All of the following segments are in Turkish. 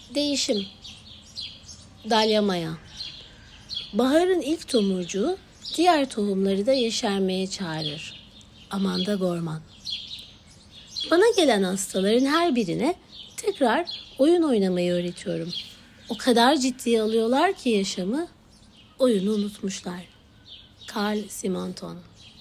Değişim. Dalya Maya. Baharın ilk tomurcuğu diğer tohumları da yeşermeye çağırır. Amanda Gorman. Bana gelen hastaların her birine tekrar oyun oynamayı öğretiyorum. O kadar ciddiye alıyorlar ki yaşamı, oyunu unutmuşlar. Carl Simonton.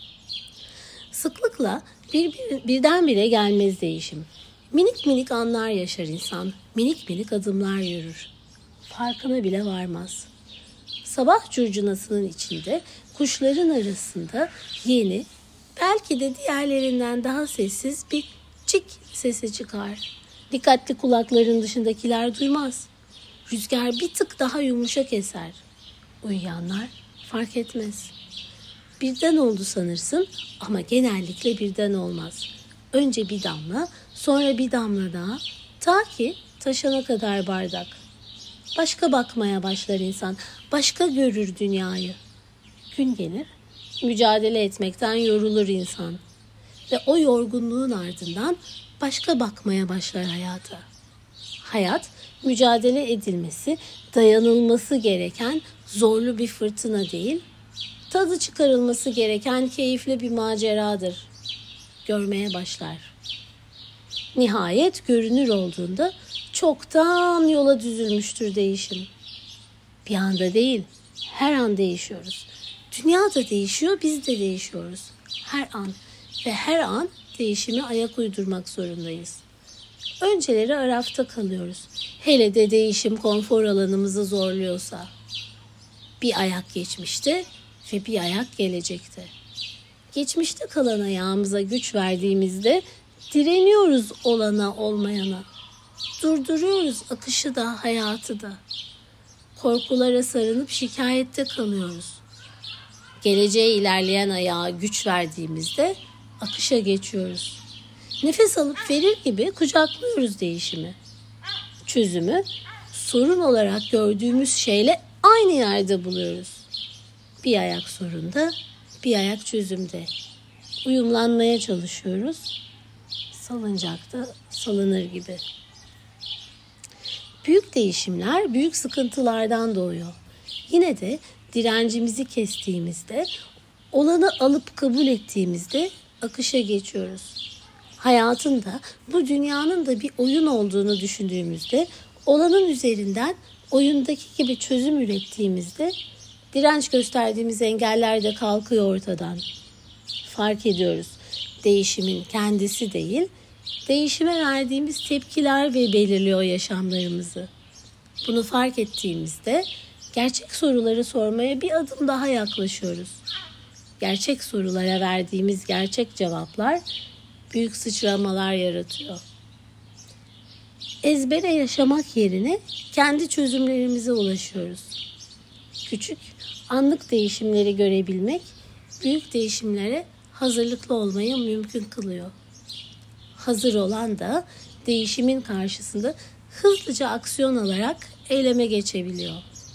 Sıklıkla birdenbire gelmez değişim. Minik minik anlar yaşar insan, minik minik adımlar yürür. Farkına bile varmaz. Sabah curcunasının içinde, kuşların arasında yeni, belki de diğerlerinden daha sessiz bir cik sesi çıkar. Dikkatli kulakların dışındakiler duymaz. Rüzgar bir tık daha yumuşak eser. Uyuyanlar fark etmez. Birden oldu sanırsın ama genellikle birden olmaz. Önce bir damla, sonra bir damla daha, ta ki taşana kadar bardak. Başka bakmaya başlar insan, başka görür dünyayı. Gün gelir, mücadele etmekten yorulur insan. Ve o yorgunluğun ardından başka bakmaya başlar hayata. Hayat, mücadele edilmesi, dayanılması gereken zorlu bir fırtına değil, tadı çıkarılması gereken keyifli bir maceradır. Görmeye başlar. Nihayet görünür olduğunda çoktan yola düzülmüştür değişim. Bir anda değil, her an değişiyoruz. Dünya da değişiyor, biz de değişiyoruz. Her an ve her an değişime ayak uydurmak zorundayız. Önceleri arafta kalıyoruz. Hele de değişim konfor alanımızı zorluyorsa. Bir ayak geçmişte ve bir ayak gelecekte. Geçmişte kalan ayağımıza güç verdiğimizde direniyoruz olana olmayana. Durduruyoruz akışı da hayatı da. Korkulara sarınıp şikayette kalıyoruz. Geleceğe ilerleyen ayağa güç verdiğimizde akışa geçiyoruz. Nefes alıp verir gibi kucaklıyoruz değişimi. Çözümü sorun olarak gördüğümüz şeyle aynı yerde buluyoruz. Bir ayak sorunda, bir ayak çözümde. Uyumlanmaya çalışıyoruz. Salıncakta salınır gibi. Büyük değişimler büyük sıkıntılardan doğuyor. Yine de direncimizi kestiğimizde, olanı alıp kabul ettiğimizde akışa geçiyoruz. Hayatın da bu dünyanın da bir oyun olduğunu düşündüğümüzde, olanın üzerinden oyundaki gibi çözüm ürettiğimizde direnç gösterdiğimiz engeller de kalkıyor ortadan. Fark ediyoruz. Değişimin kendisi değil, değişime verdiğimiz tepkiler ve belirliyor yaşamlarımızı. Bunu fark ettiğimizde gerçek soruları sormaya bir adım daha yaklaşıyoruz. Gerçek sorulara verdiğimiz gerçek cevaplar büyük sıçramalar yaratıyor. Ezbere yaşamak yerine kendi çözümlerimize ulaşıyoruz. Küçük, anlık değişimleri görebilmek, büyük değişimlere hazırlıklı olmayı mümkün kılıyor. Hazır olan da değişimin karşısında hızlıca aksiyon alarak eyleme geçebiliyor.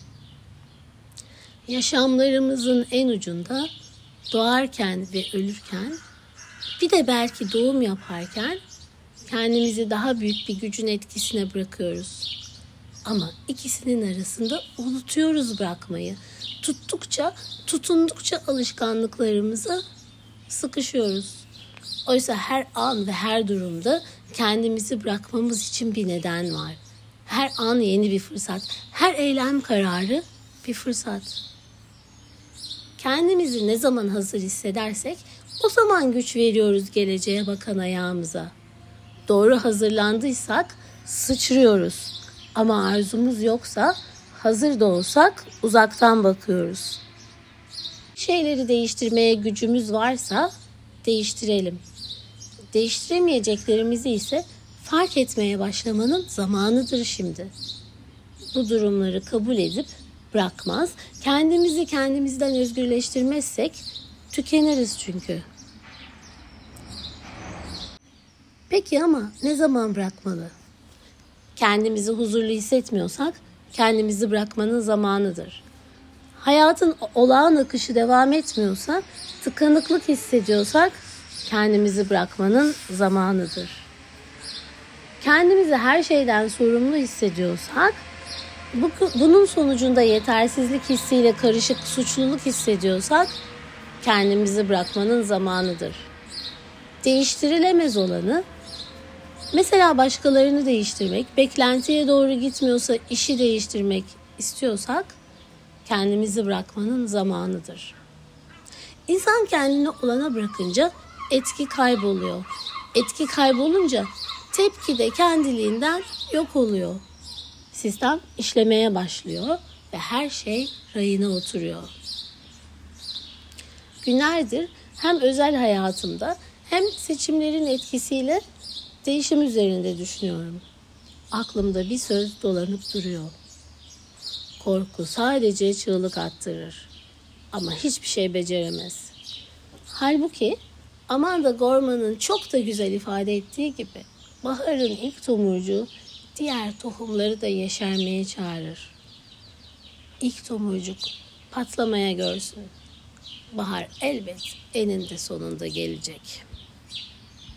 Yaşamlarımızın en ucunda doğarken ve ölürken, bir de belki doğum yaparken kendimizi daha büyük bir gücün etkisine bırakıyoruz. Ama ikisinin arasında unutuyoruz bırakmayı. Tutundukça alışkanlıklarımıza sıkışıyoruz. Oysa her an ve her durumda kendimizi bırakmamız için bir neden var. Her an yeni bir fırsat, her eylem kararı bir fırsat. Kendimizi ne zaman hazır hissedersek o zaman güç veriyoruz geleceğe bakan ayağımıza. Doğru hazırlandıysak sıçrıyoruz. Ama arzumuz yoksa, hazır da olsak uzaktan bakıyoruz. Şeyleri değiştirmeye gücümüz varsa değiştirelim. Değiştiremeyeceklerimizi ise fark etmeye başlamanın zamanıdır şimdi. Bu durumları kabul edip bırakmaz, kendimizi kendimizden özgürleştirmezsek tükeniriz çünkü. Peki ama ne zaman bırakmalı? Kendimizi huzurlu hissetmiyorsak kendimizi bırakmanın zamanıdır. Hayatın olağan akışı devam etmiyorsa, tıkanıklık hissediyorsak kendimizi bırakmanın zamanıdır. Kendimizi her şeyden sorumlu hissediyorsak, bunun sonucunda yetersizlik hissiyle karışık suçluluk hissediyorsak, kendimizi bırakmanın zamanıdır. Değiştirilemez olanı, mesela başkalarını değiştirmek, beklentiye doğru gitmiyorsa işi değiştirmek istiyorsak, kendimizi bırakmanın zamanıdır. İnsan kendini olana bırakınca etki kayboluyor. Etki kaybolunca tepki de kendiliğinden yok oluyor. Sistem işlemeye başlıyor ve her şey rayına oturuyor. Günlerdir hem özel hayatımda hem seçimlerin etkisiyle değişim üzerinde düşünüyorum. Aklımda bir söz dolanıp duruyor. Korku sadece çığlık attırır ama hiçbir şey beceremez. Halbuki Amanda Gorman'ın çok da güzel ifade ettiği gibi baharın ilk tomurcuğu diğer tohumları da yeşermeye çağırır. İlk tomurcuk patlamaya görsün. Bahar elbet eninde sonunda gelecek.